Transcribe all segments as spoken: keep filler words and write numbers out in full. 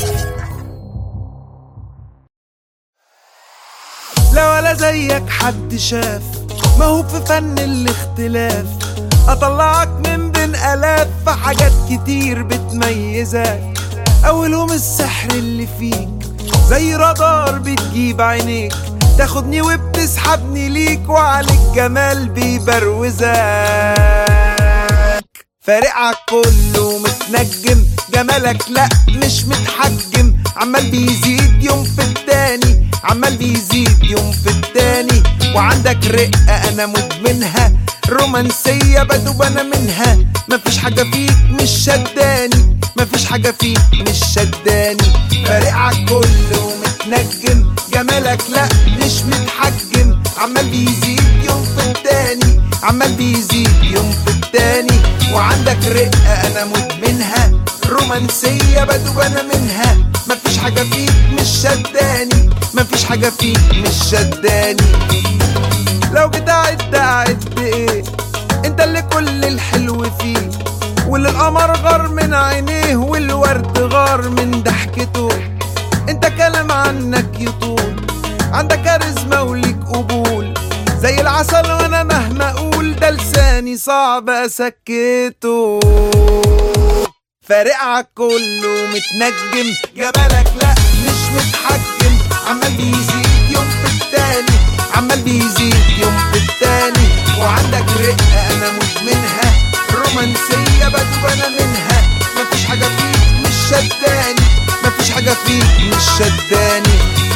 لا ولا زيك حد شاف، ما هو في فن الاختلاف، اطلعك من بين الاف في حاجات كتير بتميزك. اولهم السحر اللي فيك زي رادار بتجيب عينيك، تاخدني وبتسحبني ليك، وعليك جمال بيبروزك. فارق عالكله متنجم، جمالك لا مش متحجم، عمال بيزيد يوم في التاني، عمال بيزيد يوم في التاني. وعندك رقة انا مدمنها، رومانسية بدوب انا منها، مفيش حاجة فيك مش شداني، مفيش حاجة فيك مش شداني. فارق عالكله متنجم، جمالك لا مش متحجم، عمال بيزيد يوم في التاني، عمال بيزيد يوم في التاني. وعندك رقة انا مدمنها، رومانسية بدوب انا منها، مفيش حاجة فيك مش شداني، مفيش حاجة فيك مش شداني. لو جيت اعد اعد ايه، انت اللي كل الحلو فيه، واللي القمر غار من عينيه، والورد غار من ضحكته. انت كلام عنك يطول، عندك كاريزما وليك قبول، زي العسل وانا مهما اقول ده لساني صعب اسكته. فارق عالكله متنجم، جمالك لا مش متحجم، عمال بيزيد يوم في التاني، عمال بيزيد يوم في التاني. وعندك رقة انا مدمنها، رومانسية بدوب انا منها، مفيش حاجة فيك مش شداني، مفيش حاجة فيك مش شداني.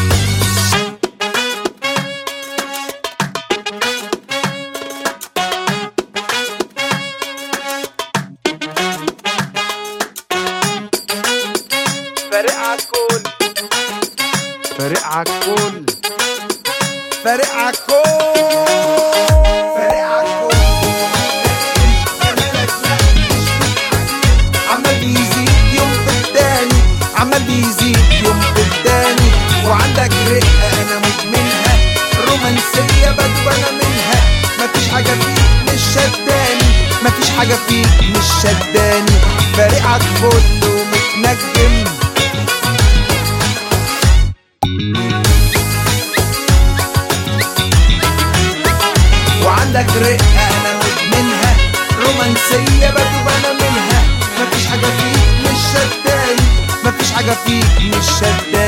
فارق عالكل، فارق عالكل، فارق عالكل، فارق عالكل. جمالك لا مش متحجم، عمال بيزيد يوم في التاني، عمال بيزيد يوم في التاني. وعندك رقة انا مدمنها، رومانسية بدوب انا منها، مفيش حاجة فيك مش شداني، مفيش حاجة فيك مش شداني. فارق عالكل ومتنجم، وعندك رقة انا مدمنها، رومانسية بدوب انا منها، مفيش حاجة فيك مش شداني، مفيش حاجة فيك مش شداني.